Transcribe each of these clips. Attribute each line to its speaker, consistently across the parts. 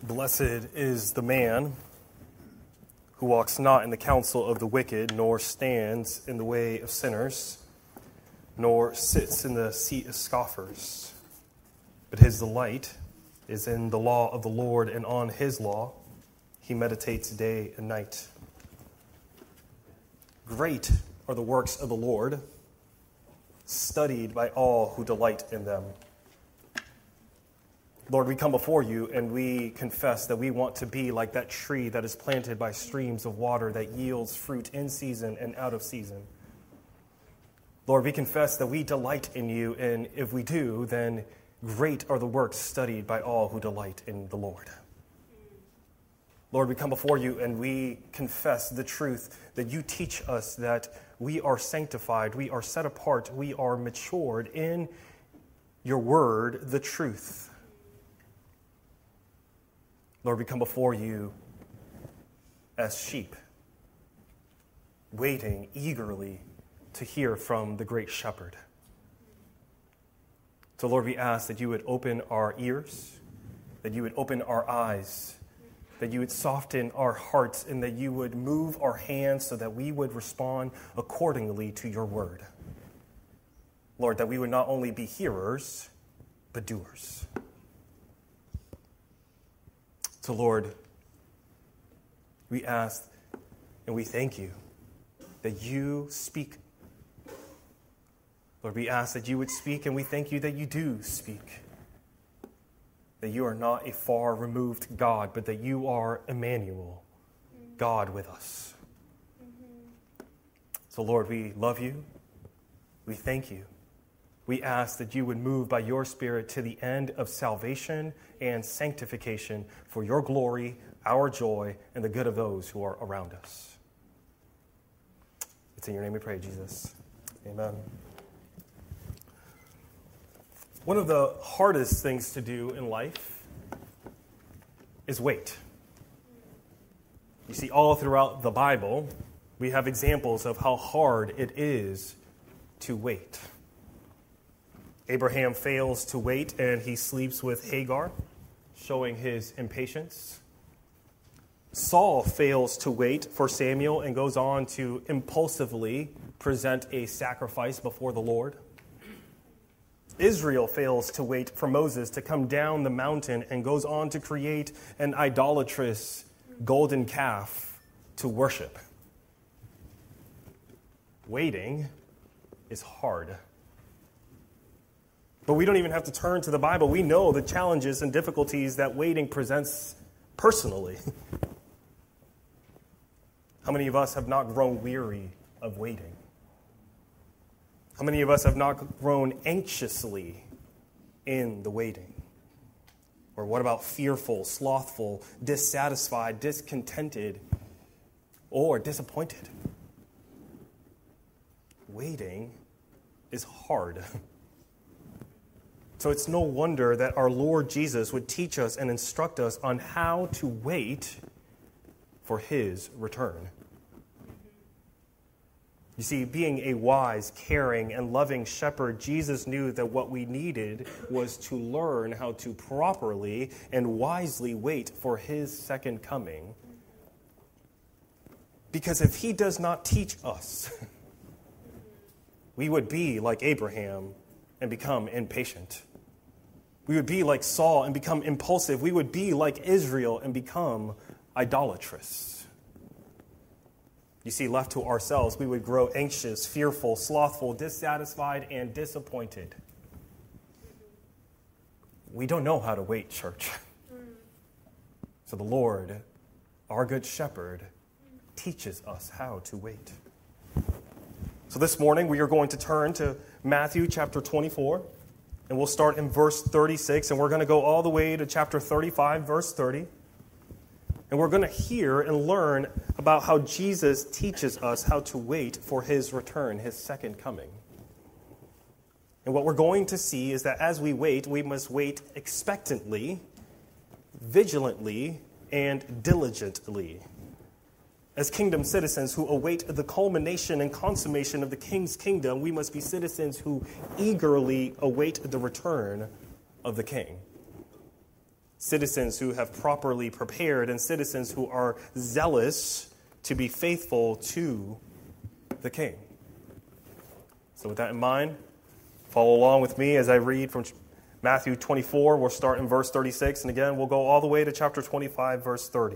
Speaker 1: Blessed is the man who walks not in the counsel of the wicked, nor stands in the way of sinners, nor sits in the seat of scoffers. But his delight is in the law of the Lord, and on his law he meditates day and night. Great are the works of the Lord, studied by all who delight in them. Lord, we come before you and we confess that we want to be like that tree that is planted by streams of water that yields fruit in season and out of season. Lord, we confess that we delight in you, and if we do, then great are the works studied by all who delight in the Lord. Lord, we come before you and we confess the truth that you teach us that we are sanctified, we are set apart, we are matured in your word, the truth. Lord, we come before you as sheep, waiting eagerly to hear from the great shepherd. So, Lord, we ask that you would open our ears, that you would open our eyes, that you would soften our hearts, and that you would move our hands so that we would respond accordingly to your word. Lord, that we would not only be hearers, but doers. So, Lord, we ask and we thank you that you speak. Lord, we ask that you would speak, and we thank you that you do speak. That you are not a far removed God, but that you are Emmanuel, God with us. So, Lord, we love you. We thank you. We ask that you would move by your Spirit to the end of salvation and sanctification for your glory, our joy, and the good of those who are around us. It's in your name we pray, Jesus. Amen. One of the hardest things to do in life is wait. You see, all throughout the Bible, we have examples of how hard it is to wait. Abraham fails to wait, and he sleeps with Hagar, showing his impatience. Saul fails to wait for Samuel and goes on to impulsively present a sacrifice before the Lord. Israel fails to wait for Moses to come down the mountain and goes on to create an idolatrous golden calf to worship. Waiting is hard. But we don't even have to turn to the Bible. We know the challenges and difficulties that waiting presents personally. How many of us have not grown weary of waiting? How many of us have not grown anxiously in the waiting? Or what about fearful, slothful, dissatisfied, discontented, or disappointed? Waiting is hard. So it's no wonder that our Lord Jesus would teach us and instruct us on how to wait for his return. You see, being a wise, caring, and loving shepherd, Jesus knew that what we needed was to learn how to properly and wisely wait for his second coming. Because if he does not teach us, we would be like Abraham and become impatient. We would be like Saul and become impulsive. We would be like Israel and become idolatrous. You see, left to ourselves, we would grow anxious, fearful, slothful, dissatisfied, and disappointed. We don't know how to wait, church. So the Lord, our good shepherd, teaches us how to wait. So this morning, we are going to turn to Matthew chapter 24, and we'll start in verse 36, and we're going to go all the way to chapter 35, verse 30. And we're going to hear and learn about how Jesus teaches us how to wait for his return, his second coming. And what we're going to see is that as we wait, we must wait expectantly, vigilantly, and diligently. As kingdom citizens who await the culmination and consummation of the King's kingdom, we must be citizens who eagerly await the return of the King. citizens who have properly prepared, and citizens who are zealous to be faithful to the king. So with that in mind, follow along with me as I read from Matthew 24. We'll start in verse 36, and again, we'll go all the way to chapter 25, verse 30.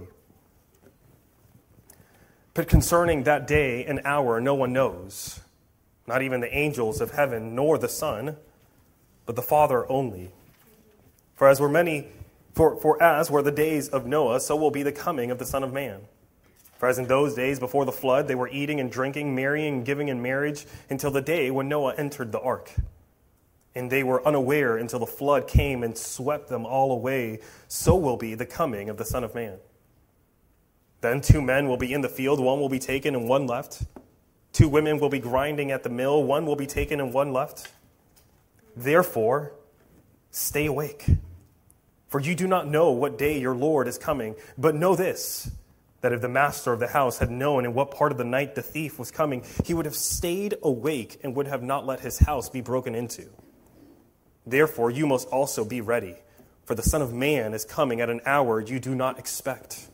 Speaker 1: But concerning that day and hour no one knows, not even the angels of heaven, nor the Son, but the Father only. For as were the days of Noah, so will be the coming of the Son of Man. For as in those days before the flood, they were eating and drinking, marrying and giving in marriage, until the day when Noah entered the ark. And they were unaware until the flood came and swept them all away. So will be the coming of the Son of Man. Then 2 men will be in the field, one will be taken and one left. 2 women will be grinding at the mill, one will be taken and one left. Therefore, stay awake. For you do not know what day your Lord is coming, but know this, that if the master of the house had known in what part of the night the thief was coming, he would have stayed awake and would have not let his house be broken into. Therefore, you must also be ready, for the Son of Man is coming at an hour you do not expect.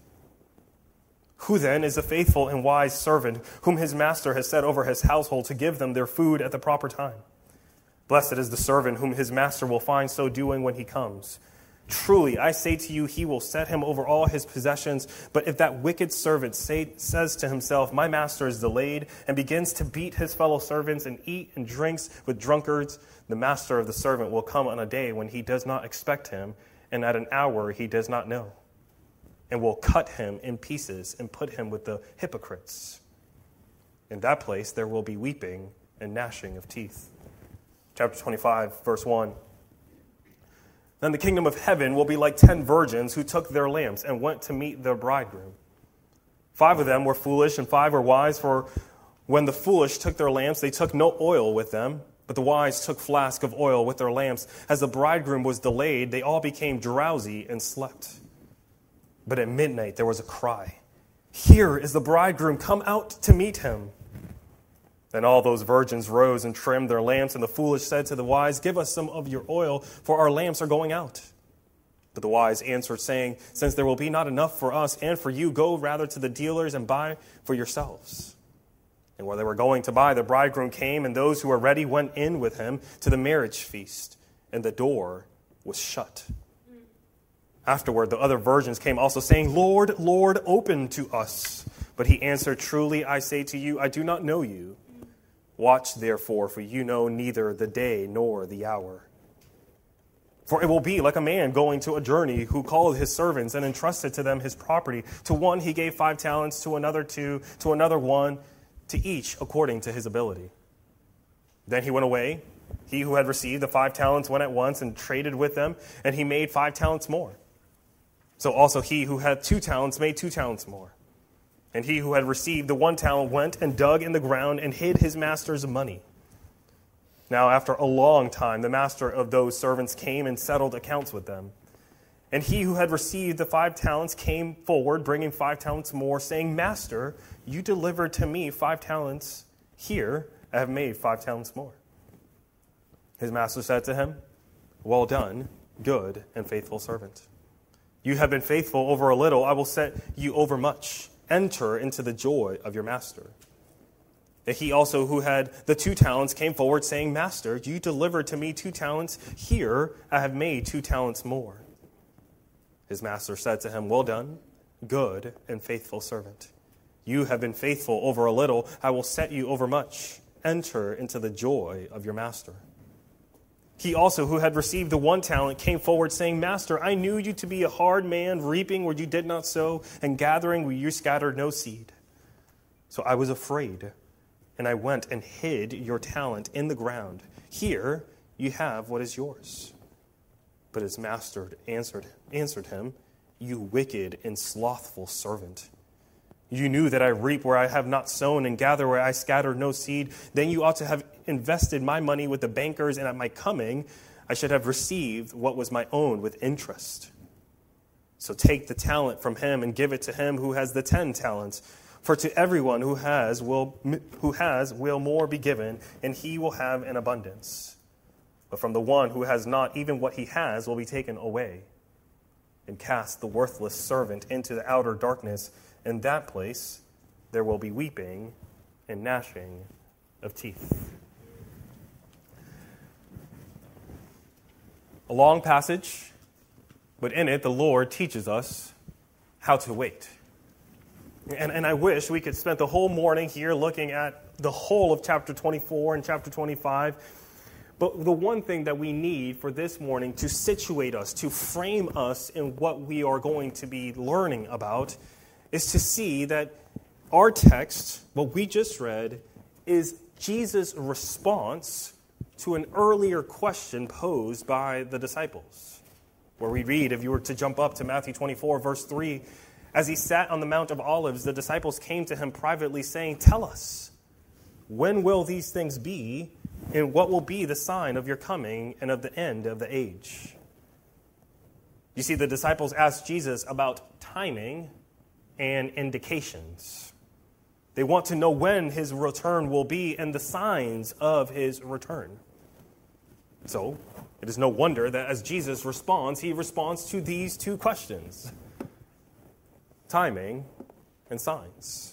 Speaker 1: Who then is a faithful and wise servant whom his master has set over his household to give them their food at the proper time? Blessed is the servant whom his master will find so doing when he comes. Truly, I say to you, he will set him over all his possessions. But if that wicked servant says to himself, my master is delayed, and begins to beat his fellow servants and eat and drinks with drunkards, the master of the servant will come on a day when he does not expect him, and at an hour he does not know, and will cut him in pieces and put him with the hypocrites. In that place there will be weeping and gnashing of teeth. Chapter 25, verse 1. Then the kingdom of heaven will be like 10 virgins who took their lamps and went to meet their bridegroom. 5 of them were foolish and 5 were wise, for when the foolish took their lamps, they took no oil with them, but the wise took flasks of oil with their lamps. As the bridegroom was delayed, they all became drowsy and slept. But at midnight there was a cry, here is the bridegroom, come out to meet him. Then all those virgins rose and trimmed their lamps, and the foolish said to the wise, give us some of your oil, for our lamps are going out. But the wise answered, saying, since there will be not enough for us and for you, go rather to the dealers and buy for yourselves. And while they were going to buy, the bridegroom came, and those who were ready went in with him to the marriage feast, and the door was shut. Afterward, the other virgins came also, saying, Lord, Lord, open to us. But he answered, truly, I say to you, I do not know you. Watch, therefore, for you know neither the day nor the hour. For it will be like a man going to a journey who called his servants and entrusted to them his property. To one he gave 5 talents, to another 2, to another 1, to each according to his ability. Then he went away. He who had received the 5 talents went at once and traded with them, and he made 5 talents more. So also he who had 2 talents made 2 talents more. And he who had received the 1 talent went and dug in the ground and hid his master's money. Now after a long time, the master of those servants came and settled accounts with them. And he who had received the 5 talents came forward, bringing 5 talents more, saying, Master, you delivered to me 5 talents. Here I have made 5 talents more. His master said to him, well done, good and faithful servant. You have been faithful over a little, I will set you over much. Enter into the joy of your master. And he also who had the 2 talents came forward, saying, Master, you delivered to me 2 talents. Here I have made 2 talents more. His master said to him, well done, good and faithful servant. You have been faithful over a little, I will set you over much. Enter into the joy of your master. He also who had received the 1 talent came forward, saying, Master, I knew you to be a hard man, reaping where you did not sow, and gathering where you scattered no seed. So I was afraid, and I went and hid your talent in the ground. Here you have what is yours. But his master answered him, You wicked and slothful servant. You knew that I reap where I have not sown and gather where I scattered no seed. Then you ought to have invested my money with the bankers, and at my coming I should have received what was my own with interest. So take the talent from him and give it to him who has the 10 talents. For to everyone who has will more be given, and he will have an abundance. But from the one who has not, even what he has will be taken away. and cast the worthless servant into the outer darkness. In that place there will be weeping and gnashing of teeth. A long passage, but in it the Lord teaches us how to wait. And I wish we could spend the whole morning here looking at the whole of chapter 24 and chapter 25. But the one thing that we need for this morning to situate us, to frame us in what we are going to be learning about, is to see that our text, what we just read, is Jesus' response to an earlier question posed by the disciples. Where we read, if you were to jump up to Matthew 24, verse 3, as he sat on the Mount of Olives, the disciples came to him privately saying, "Tell us, when will these things be, and what will be the sign of your coming and of the end of the age?" You see, the disciples asked Jesus about timing and indications. They want to know when his return will be and the signs of his return. So, it is no wonder that as Jesus responds, he responds to these two questions: timing and signs.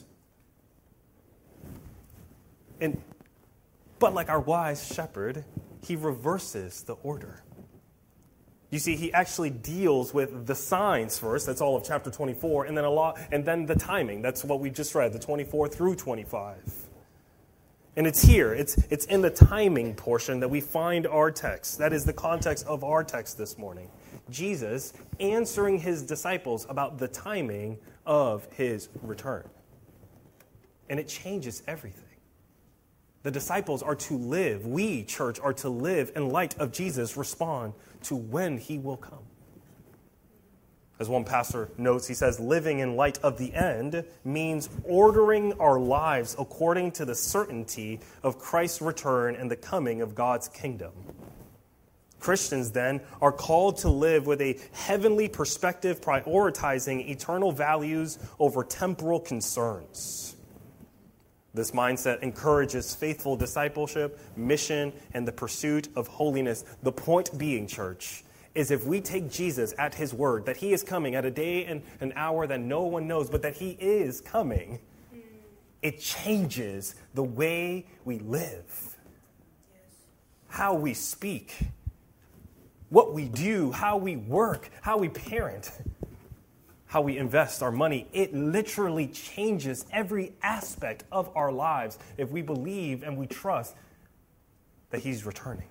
Speaker 1: But like our wise shepherd, he reverses the order. You see, he actually deals with the signs first. That's all of chapter 24, and then the timing. That's what we just read, the 24 through 25. And it's here, it's in the timing portion that we find our text. That is the context of our text this morning. Jesus answering his disciples about the timing of his return. And it changes everything. The disciples are to live, we, church, are to live in light of Jesus' respond to when he will come. As one pastor notes, he says, living in light of the end means ordering our lives according to the certainty of Christ's return and the coming of God's kingdom. Christians, then, are called to live with a heavenly perspective, prioritizing eternal values over temporal concerns. This mindset encourages faithful discipleship, mission, and the pursuit of holiness. The point being, church, is if we take Jesus at his word, that he is coming at a day and an hour that no one knows, but that he is coming, it changes the way we live, how we speak, what we do, how we work, how we parent, how we invest our money. It literally changes every aspect of our lives if we believe and we trust that he's returning.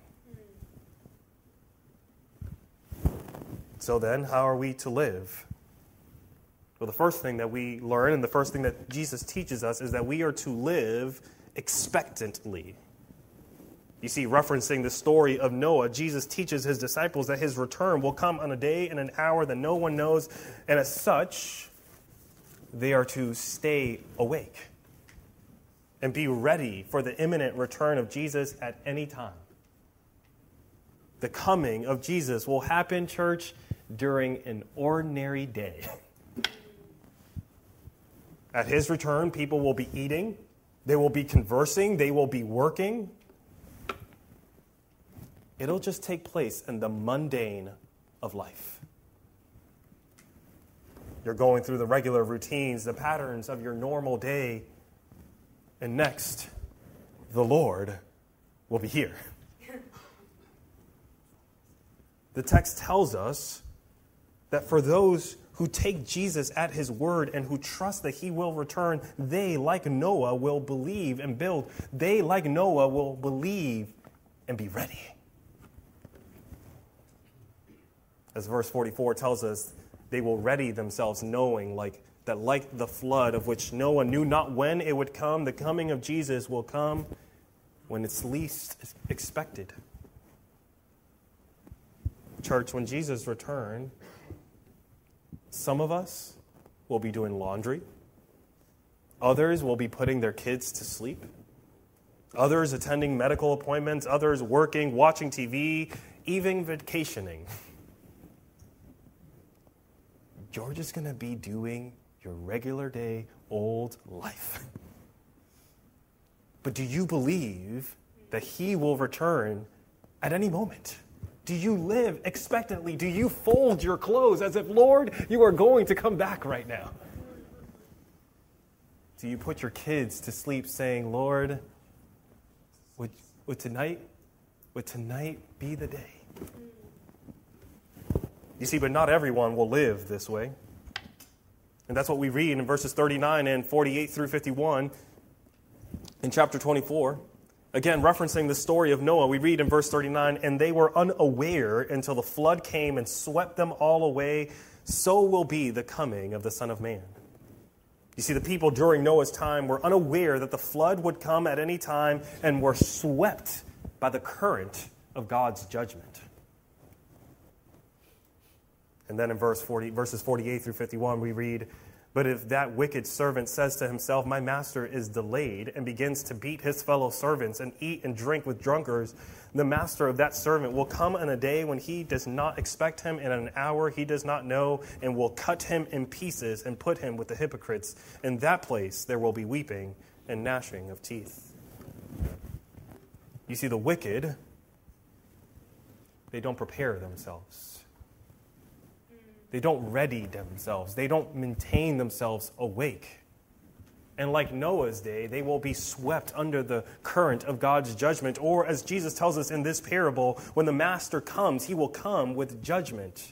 Speaker 1: So then, how are we to live? Well, the first thing that we learn and the first thing that Jesus teaches us is that we are to live expectantly. You see, referencing the story of Noah, Jesus teaches his disciples that his return will come on a day and an hour that no one knows, and as such, they are to stay awake and be ready for the imminent return of Jesus at any time. The coming of Jesus will happen, church, during an ordinary day. At his return, people will be eating, they will be conversing, they will be working. It'll just take place in the mundane of life. You're going through the regular routines, the patterns of your normal day, and next, the Lord will be here. The text tells us that for those who take Jesus at his word and who trust that he will return, they, like Noah, will believe and build. They, like Noah, will believe and be ready. As verse 44 tells us, they will ready themselves knowing that like the flood of which Noah knew not when it would come, the coming of Jesus will come when it's least expected. Church, when Jesus returns, some of us will be doing laundry. Others will be putting their kids to sleep. Others attending medical appointments. Others working, watching TV, even vacationing. You're just going to be doing your regular day old life. But do you believe that he will return at any moment? Do you live expectantly? Do you fold your clothes as if, Lord, you are going to come back right now? Do you put your kids to sleep saying, Lord, would tonight be the day? You see, but not everyone will live this way. And that's what we read in verses 39 and 48 through 51 in chapter 24. Again, referencing the story of Noah, we read in verse 39, and they were unaware until the flood came and swept them all away. So will be the coming of the Son of Man. You see, the people during Noah's time were unaware that the flood would come at any time and were swept by the current of God's judgment. And then in verses 48 through 51, we read, but if that wicked servant says to himself, my master is delayed, and begins to beat his fellow servants and eat and drink with drunkards, the master of that servant will come in a day when he does not expect him, in an hour he does not know, and will cut him in pieces and put him with the hypocrites. In that place there will be weeping and gnashing of teeth. You see, the wicked, they don't prepare themselves. They don't ready themselves. They don't maintain themselves awake. And like Noah's day, they will be swept under the current of God's judgment. Or as Jesus tells us in this parable, when the master comes, he will come with judgment.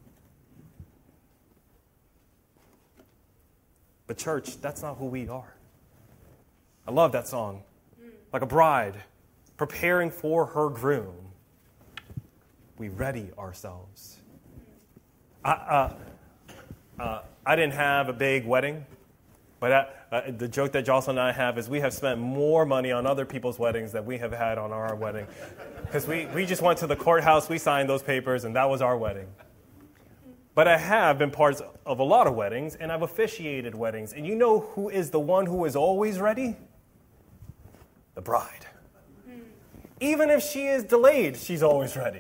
Speaker 1: But church, that's not who we are. I love that song. Like a bride preparing for her groom, we ready ourselves. I didn't have a big wedding, but the joke that Jocelyn and I have is we have spent more money on other people's weddings than we have had on our wedding. Because we just went to the courthouse, we signed those papers, and that was our wedding. But I have been part of a lot of weddings, and I've officiated weddings. And you know who is the one who is always ready? The bride. Even if she is delayed, she's always ready.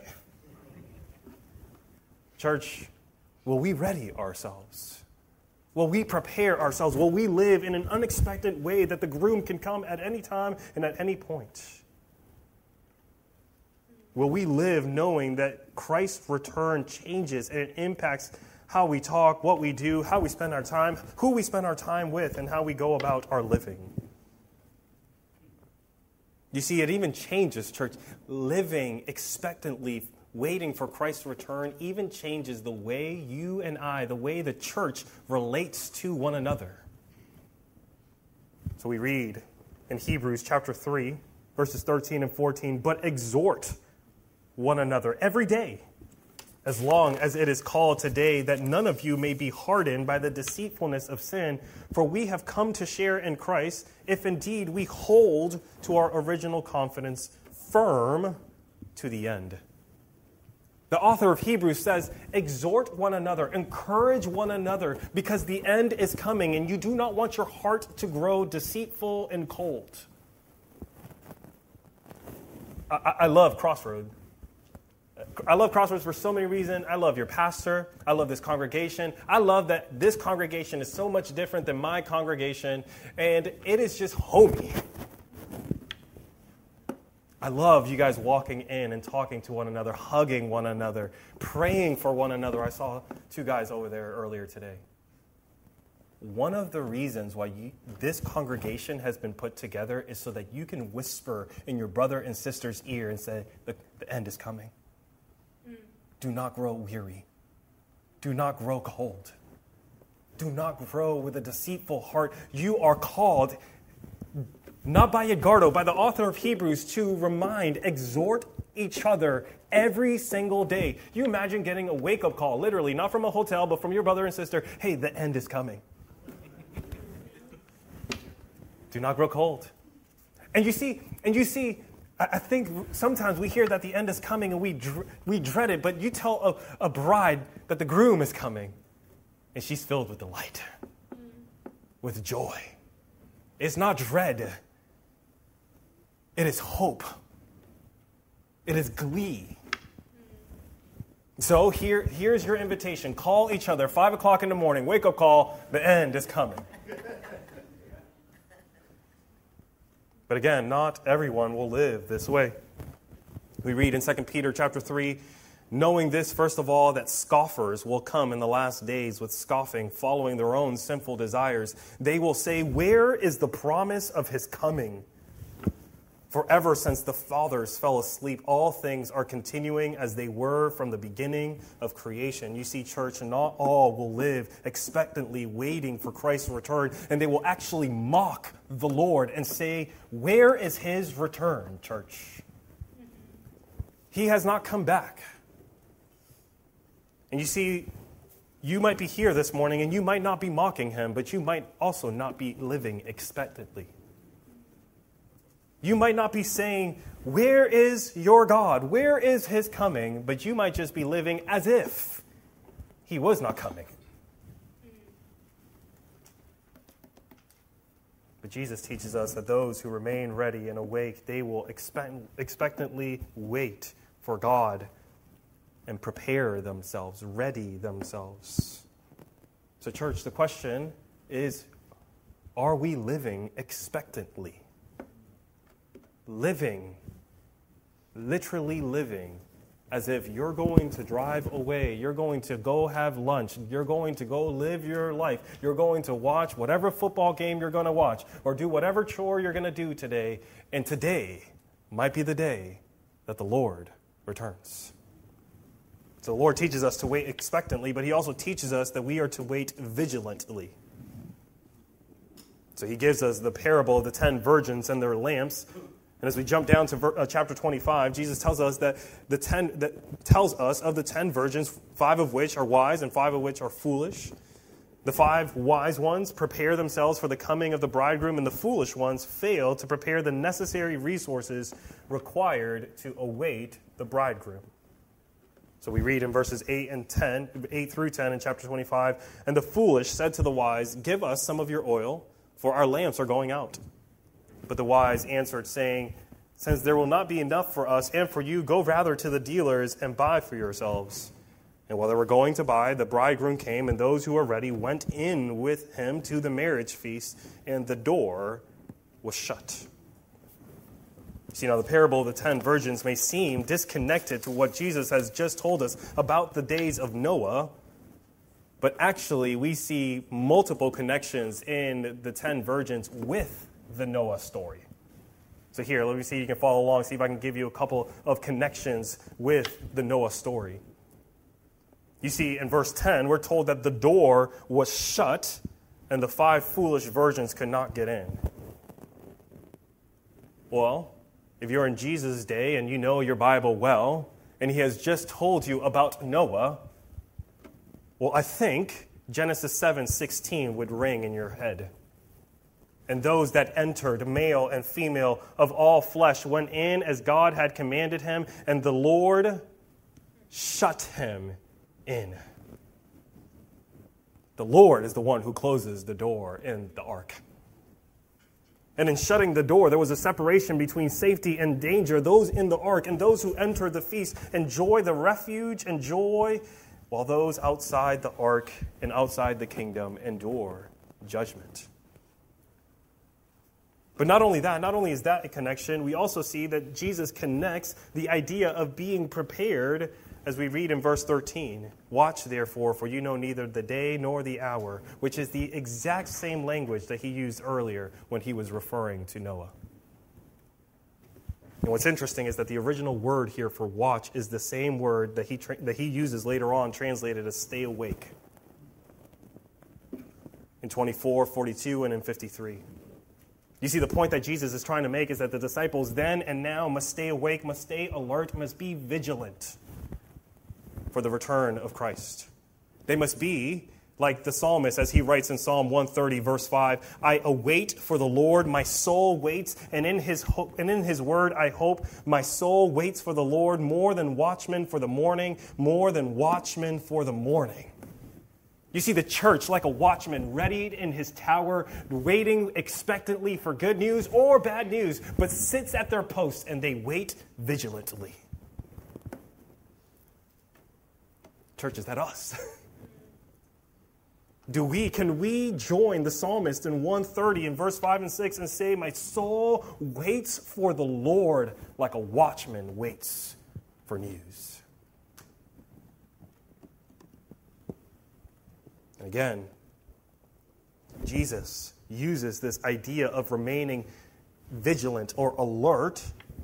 Speaker 1: Church, will we ready ourselves? Will we prepare ourselves? Will we live in an unexpected way that the groom can come at any time and at any point? Will we live knowing that Christ's return changes and it impacts how we talk, what we do, how we spend our time, who we spend our time with, and how we go about our living? You see, it even changes, church. Living expectantly, waiting for Christ's return, even changes the way you and I, the way the church relates to one another. So we read in Hebrews chapter 3, verses 13 and 14, but exhort one another every day, as long as it is called today, that none of you may be hardened by the deceitfulness of sin, for we have come to share in Christ, if indeed we hold to our original confidence firm to the end. The author of Hebrews says, exhort one another, encourage one another, because the end is coming, and you do not want your heart to grow deceitful and cold. I love Crossroad. I love Crossroads for so many reasons. I love your pastor. I love this congregation. I love that this congregation is so much different than my congregation, and it is just homey. I love you guys walking in and talking to one another, hugging one another, praying for one another. I saw two guys over there earlier today. One of the reasons why this congregation has been put together is so that you can whisper in your brother and sister's ear and say, the end is coming. Do not grow weary. Do not grow cold. Do not grow with a deceitful heart. You are called, not by Edgardo, by the author of Hebrews, to remind, exhort each other every single day. You imagine getting a wake-up call, literally, not from a hotel, but from your brother and sister. Hey, the end is coming. Do not grow cold. And you see, I think sometimes we hear that the end is coming and we dread it, but you tell a bride that the groom is coming, and she's filled with delight, with joy. It's not dread. It is hope. It is glee. So here's your invitation. Call each other, 5 o'clock in the morning, wake-up call, the end is coming. But again, not everyone will live this way. We read in 2 Peter chapter 3, Knowing this, first of all, that scoffers will come in the last days with scoffing, following their own sinful desires. They will say, where is the promise of his coming? For ever since the fathers fell asleep, all things are continuing as they were from the beginning of creation. You see, church, not all will live expectantly waiting for Christ's return, and they will actually mock the Lord and say, where is his return, church? He has not come back. And you see, you might be here this morning and you might not be mocking him, but you might also not be living expectantly. You might not be saying, where is your God? Where is his coming? But you might just be living as if he was not coming. But Jesus teaches us that those who remain ready and awake, they will expectantly wait for God and prepare themselves, ready themselves. So, church, the question is, are we living expectantly? Living, literally living, as if you're going to drive away, you're going to go have lunch, you're going to go live your life, you're going to watch whatever football game you're going to watch, or do whatever chore you're going to do today, and today might be the day that the Lord returns. So the Lord teaches us to wait expectantly, but he also teaches us that we are to wait vigilantly. So he gives us the parable of the 10 virgins and their lamps. And as we jump down to chapter 25, Jesus tells us of the 10 virgins, 5 of which are wise and 5 of which are foolish. The 5 wise ones prepare themselves for the coming of the bridegroom, and the foolish ones fail to prepare the necessary resources required to await the bridegroom. So we read in verses 8 through 10 in chapter 25, and the foolish said to the wise, give us some of your oil, for our lamps are going out. But the wise answered, saying, since there will not be enough for us and for you, go rather to the dealers and buy for yourselves. And while they were going to buy, the bridegroom came, and those who were ready went in with him to the marriage feast, and the door was shut. See, now the parable of the 10 virgins may seem disconnected to what Jesus has just told us about the days of Noah, but actually we see multiple connections in the 10 virgins with the Noah story. So here, let me see if you can follow along, see if I can give you a couple of connections with the Noah story. You see, in verse 10, we're told that the door was shut and the 5 foolish virgins could not get in. Well, if you're in Jesus' day and you know your Bible well, and he has just told you about Noah, well, I think Genesis 7:16 would ring in your head. And those that entered, male and female of all flesh, went in as God had commanded him, and the Lord shut him in. The Lord is the one who closes the door in the ark. And in shutting the door, there was a separation between safety and danger. Those in the ark and those who entered the feast enjoy the refuge and joy, while those outside the ark and outside the kingdom endure judgment. But not only is that a connection, we also see that Jesus connects the idea of being prepared as we read in verse 13. Watch, therefore, for you know neither the day nor the hour, which is the exact same language that he used earlier when he was referring to Noah. And what's interesting is that the original word here for watch is the same word that he uses later on, translated as stay awake, in 24, 42, and in 53. You see, the point that Jesus is trying to make is that the disciples then and now must stay awake, must stay alert, must be vigilant for the return of Christ. They must be like the psalmist, as he writes in Psalm 130, verse 5, I await for the Lord, my soul waits, and in his word I hope. My soul waits for the Lord more than watchmen for the morning, more than watchmen for the morning. You see the church like a watchman readied in his tower, waiting expectantly for good news or bad news, but sits at their post and they wait vigilantly. Church, is that us? Can we join the psalmist in 130 in verse 5 and 6 and say, my soul waits for the Lord like a watchman waits for news? Again, Jesus uses this idea of remaining vigilant or alert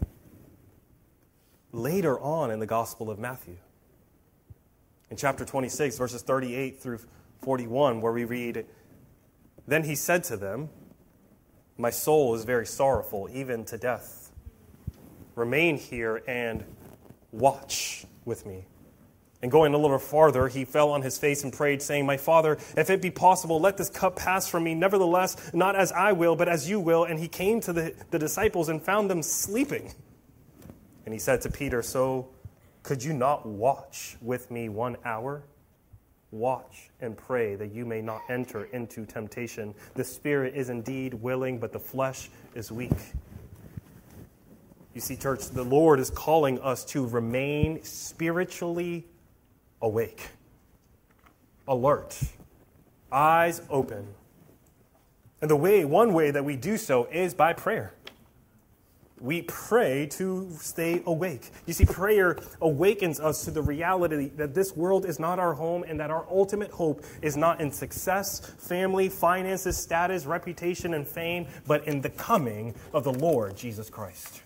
Speaker 1: later on in the Gospel of Matthew. In chapter 26, verses 38 through 41, where we read, "Then he said to them, 'My soul is very sorrowful, even to death. Remain here and watch with me.' And going a little farther, he fell on his face and prayed, saying, 'My Father, if it be possible, let this cup pass from me. Nevertheless, not as I will, but as you will.' And he came to the disciples and found them sleeping. And he said to Peter, 'So could you not watch with me 1 hour? Watch and pray that you may not enter into temptation. The spirit is indeed willing, but the flesh is weak.'" You see, church, the Lord is calling us to remain spiritually awake, alert, eyes open. And one way that we do so is by prayer. We pray to stay awake. You see, prayer awakens us to the reality that this world is not our home and that our ultimate hope is not in success, family, finances, status, reputation, and fame, but in the coming of the Lord Jesus Christ.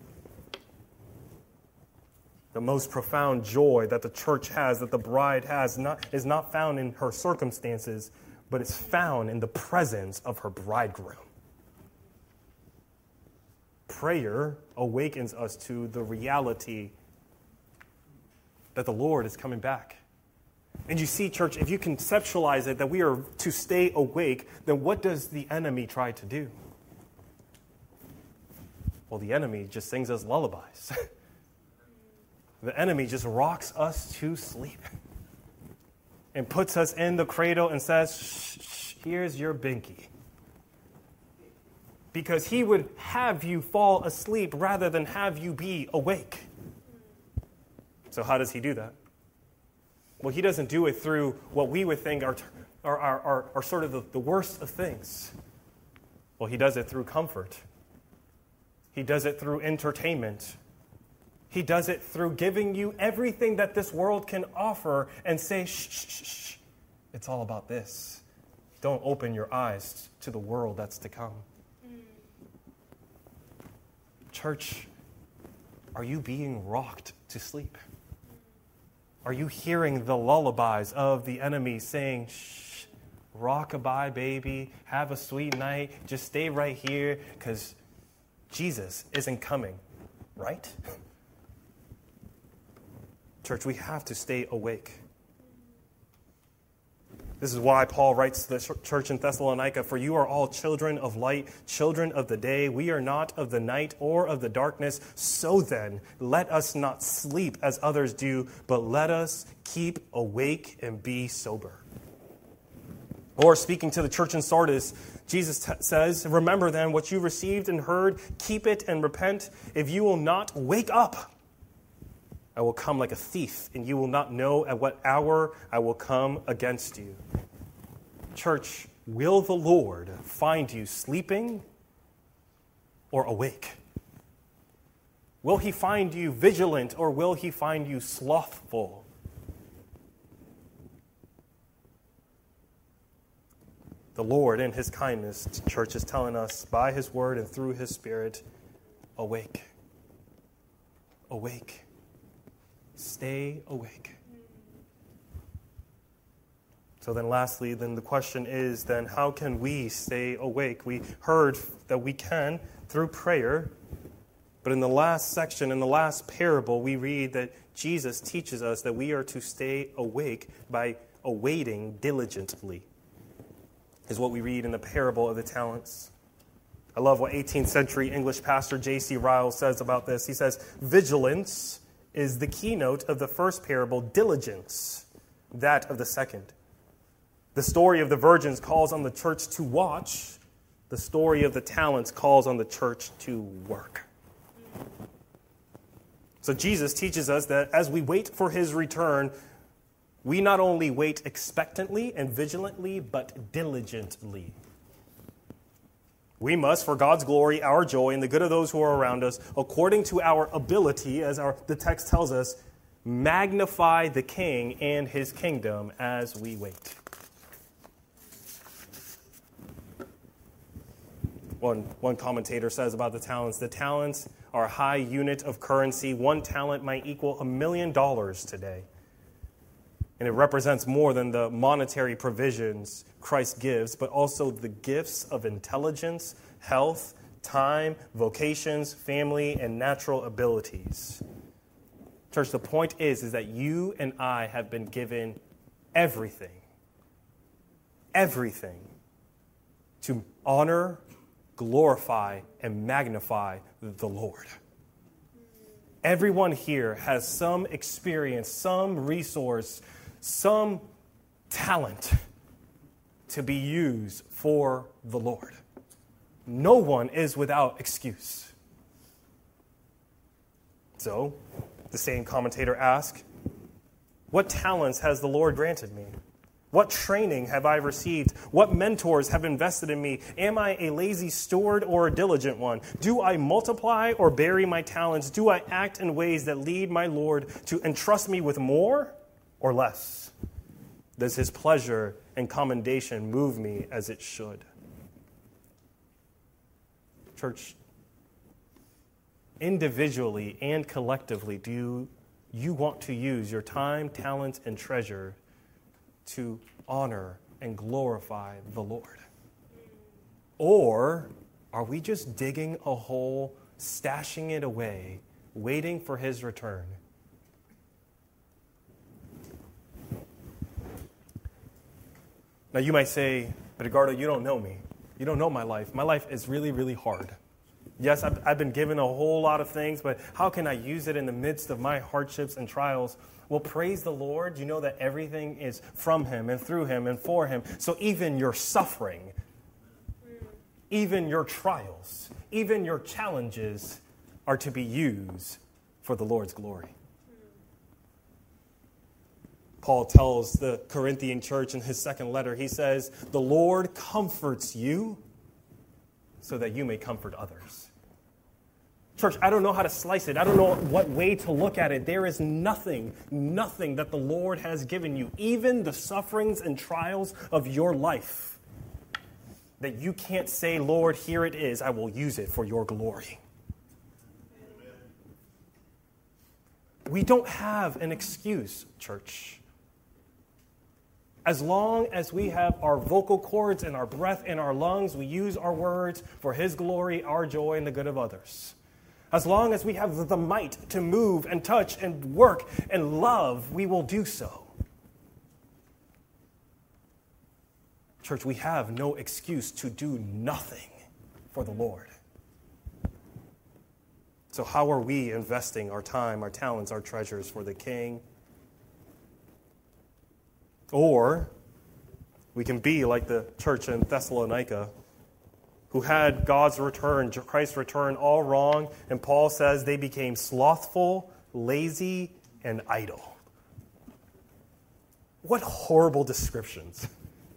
Speaker 1: The most profound joy that the church has, that the bride has, is not found in her circumstances, but it's found in the presence of her bridegroom. Prayer awakens us to the reality that the Lord is coming back. And you see, church, if you conceptualize it, that we are to stay awake, then what does the enemy try to do? Well, the enemy just sings us lullabies. The enemy just rocks us to sleep and puts us in the cradle and says, "Shh, here's your binky." Because he would have you fall asleep rather than have you be awake. So how does he do that? Well, he doesn't do it through what we would think are sort of the worst of things. Well, he does it through comfort. He does it through entertainment. He does it through giving you everything that this world can offer and say, "Shh, shh, shh, shh. It's all about this. Don't open your eyes to the world that's to come." Church, are you being rocked to sleep? Are you hearing the lullabies of the enemy saying, "Shh, rock-a-bye, baby, have a sweet night, just stay right here, because Jesus isn't coming," right? Church, we have to stay awake. This is why Paul writes to the church in Thessalonica, "For you are all children of light, children of the day. We are not of the night or of the darkness. So then, let us not sleep as others do, but let us keep awake and be sober." Or speaking to the church in Sardis, Jesus says, "Remember then what you received and heard, keep it and repent. If you will not wake up, I will come like a thief, and you will not know at what hour I will come against you." Church, will the Lord find you sleeping or awake? Will he find you vigilant or will he find you slothful? The Lord, in his kindness, church, is telling us by his word and through his Spirit, awake. Awake. Stay awake. So then lastly, the question is then how can we stay awake? We heard that we can through prayer, but in the last section, in the last parable, we read that Jesus teaches us that we are to stay awake by awaiting diligently, is what we read in the parable of the talents. I love what 18th century English pastor J.C. Ryle says about this. He says, "Vigilance is the keynote of the first parable, diligence, that of the second. The story of the virgins calls on the church to watch. The story of the talents calls on the church to work." So Jesus teaches us that as we wait for his return, we not only wait expectantly and vigilantly, but diligently. We must, for God's glory, our joy, and the good of those who are around us, according to our ability, as the text tells us, magnify the King and his kingdom as we wait. One commentator says about the talents are a high unit of currency. 1 talent might equal $1 million today. And it represents more than the monetary provisions Christ gives, but also the gifts of intelligence, health, time, vocations, family, and natural abilities. Church, the point is that you and I have been given everything to honor, glorify, and magnify the Lord. Everyone here has some experience, some resource, some talent to be used for the Lord. No one is without excuse. So, the same commentator asks, what talents has the Lord granted me? What training have I received? What mentors have invested in me? Am I a lazy steward or a diligent one? Do I multiply or bury my talents? Do I act in ways that lead my Lord to entrust me with more or less? Does his pleasure and commendation move me as it should? Church, individually and collectively, do you want to use your time, talent, and treasure to honor and glorify the Lord? Or are we just digging a hole, stashing it away, waiting for his return? Now you might say, but Edgardo, you don't know me. You don't know my life. My life is really, really hard. Yes, I've been given a whole lot of things, but how can I use it in the midst of my hardships and trials? Well, praise the Lord. You know that everything is from him and through him and for him. So even your suffering, even your trials, even your challenges are to be used for the Lord's glory. Paul tells the Corinthian church in his second letter, he says, the Lord comforts you so that you may comfort others. Church, I don't know how to slice it. I don't know what way to look at it. There is nothing that the Lord has given you, even the sufferings and trials of your life, that you can't say, Lord, here it is. I will use it for your glory. Amen. We don't have an excuse, church. As long as we have our vocal cords and our breath in our lungs, we use our words for his glory, our joy, and the good of others. As long as we have the might to move and touch and work and love, we will do so. Church, we have no excuse to do nothing for the Lord. So how are we investing our time, our talents, our treasures for the King? Or we can be like the church in Thessalonica, who had God's return, Christ's return, all wrong. And Paul says they became slothful, lazy, and idle. What horrible descriptions.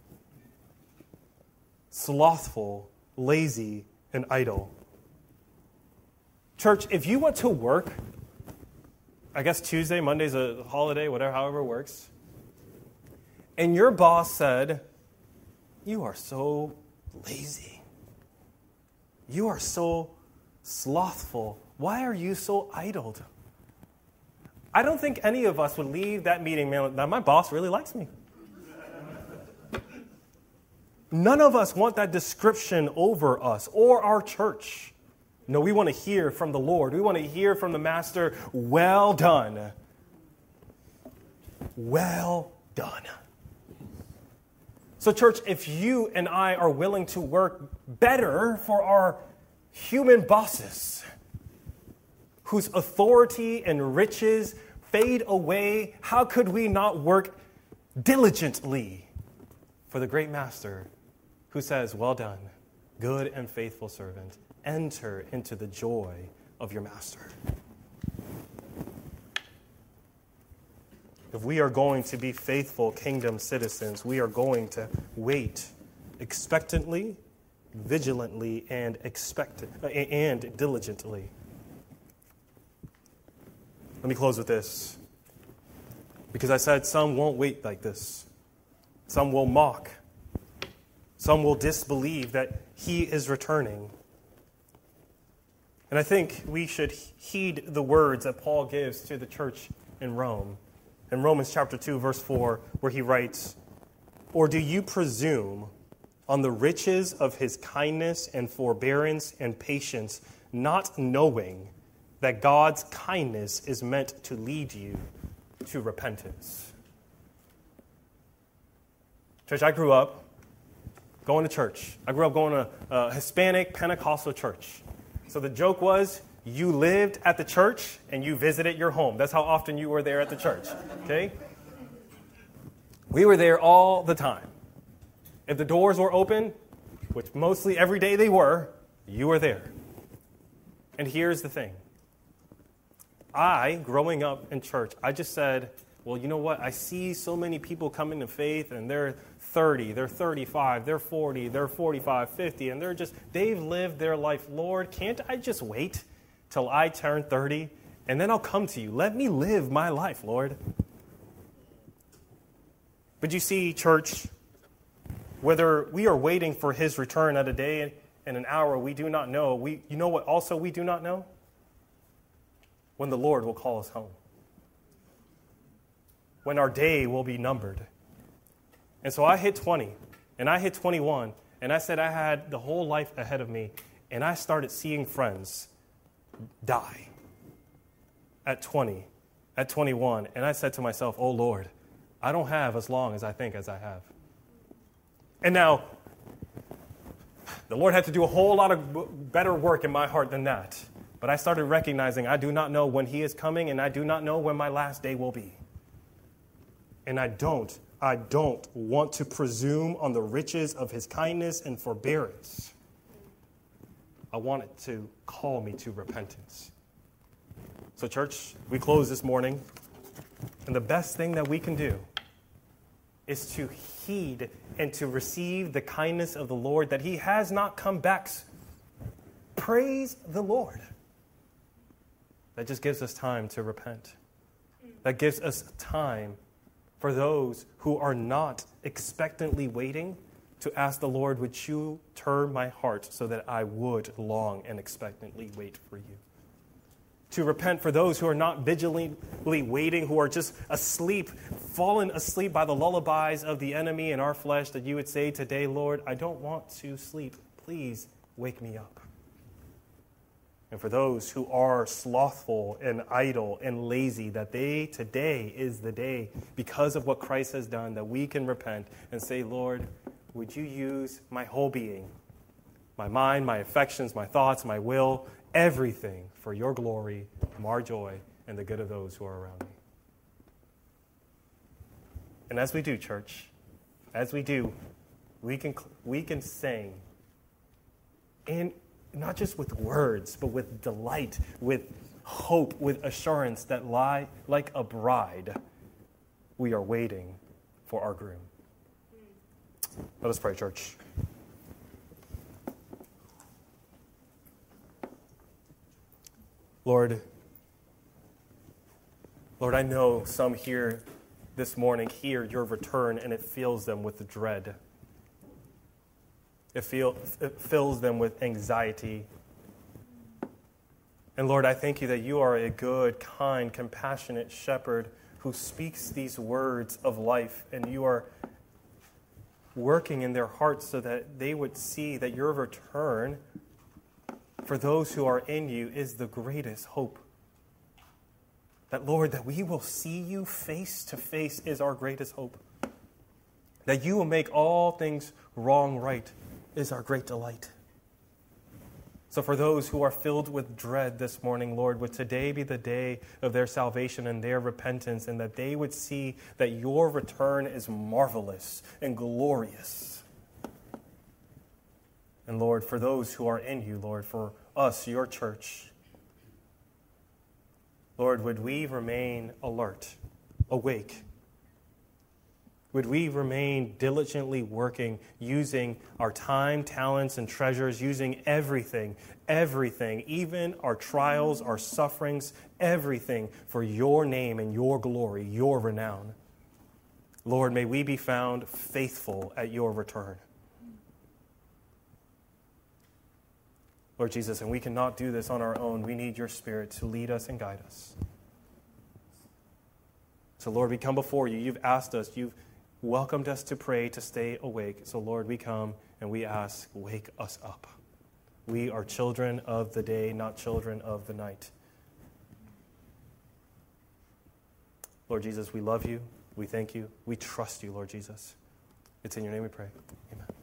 Speaker 1: Slothful, lazy, and idle. Church, if you went to work, I guess Tuesday, Monday's a holiday, whatever, however it works, and your boss said, you are so lazy. You are so slothful. Why are you so idled? I don't think any of us would leave that meeting, man, now my boss really likes me. None of us want that description over us or our church. No, we want to hear from the Lord. We want to hear from the Master, well done. Well done. So, church, if you and I are willing to work better for our human bosses, whose authority and riches fade away, how could we not work diligently for the great Master who says, well done, good and faithful servant, enter into the joy of your Master? If we are going to be faithful kingdom citizens, we are going to wait expectantly, vigilantly, and diligently. Let me close with this. Because I said some won't wait like this. Some will mock. Some will disbelieve that he is returning. And I think we should heed the words that Paul gives to the church in Rome. In Romans chapter 2, verse 4, where he writes, "Or do you presume on the riches of his kindness and forbearance and patience, not knowing that God's kindness is meant to lead you to repentance?" Church, I grew up going to church. I grew up going to a Hispanic Pentecostal church. So the joke was, you lived at the church and you visited your home. That's how often you were there at the church, okay? We were there all the time. If the doors were open, which mostly every day they were, you were there. And here's the thing. Growing up in church, I just said, well, you know what? I see so many people coming to faith and they're 30, they're 35, they're 40, they're 45, 50, and they've lived their life. Lord, can't I just wait till I turn 30 and then I'll come to you? Let me live my life, Lord. But you see, church, whether we are waiting for his return at a day and an hour, we do not know. You know what also we do not know? When the Lord will call us home. When our day will be numbered. And so I hit 20, and I hit 21, and I said I had the whole life ahead of me, and I started seeing friends die at 20, at 21, and I said to myself, oh Lord, I don't have as long as I think as I have. And now, the Lord had to do a whole lot of better work in my heart than that, but I started recognizing I do not know when he is coming, and I do not know when my last day will be. And I don't want to presume on the riches of his kindness and forbearance. I want it to call me to repentance. So, church, we close this morning, and the best thing that we can do is to heed and to receive the kindness of the Lord, that he has not come back. Praise the Lord. That just gives us time to repent. That gives us time for those who are not expectantly waiting to ask the Lord, would you turn my heart so that I would long and expectantly wait for you? To repent for those who are not vigilantly waiting, who are just asleep, fallen asleep by the lullabies of the enemy in our flesh, that you would say today, Lord, I don't want to sleep. Please wake me up. And for those who are slothful and idle and lazy, that today is the day, because of what Christ has done, that we can repent and say, Lord, would you use my whole being, my mind, my affections, my thoughts, my will, everything for your glory, our joy, and the good of those who are around me. And as we do, church, as we do, we can sing, and not just with words, but with delight, with hope, with assurance that like a bride, we are waiting for our groom. Let us pray, church. Lord, I know some here this morning hear your return and it fills them with dread. It fills them with anxiety. And Lord, I thank you that you are a good, kind, compassionate shepherd who speaks these words of life, and you are working in their hearts so that they would see that your return for those who are in you is the greatest hope. That, Lord, that we will see you face to face is our greatest hope. That you will make all things wrong right is our great delight. So for those who are filled with dread this morning, Lord, would today be the day of their salvation and their repentance, and that they would see that your return is marvelous and glorious. And Lord, for those who are in you, Lord, for us, your church, Lord, would we remain alert, awake? Would we remain diligently working, using our time, talents, and treasures, using everything, even our trials, our sufferings, everything for your name and your glory, your renown? Lord, may we be found faithful at your return. Lord Jesus, and we cannot do this on our own. We need your Spirit to lead us and guide us. So, Lord, we come before you. You've asked us, you've welcomed us to pray, to stay awake. So, Lord, we come and we ask, wake us up. We are children of the day, not children of the night. Lord Jesus, we love you. We thank you. We trust you, Lord Jesus. It's in your name we pray. Amen.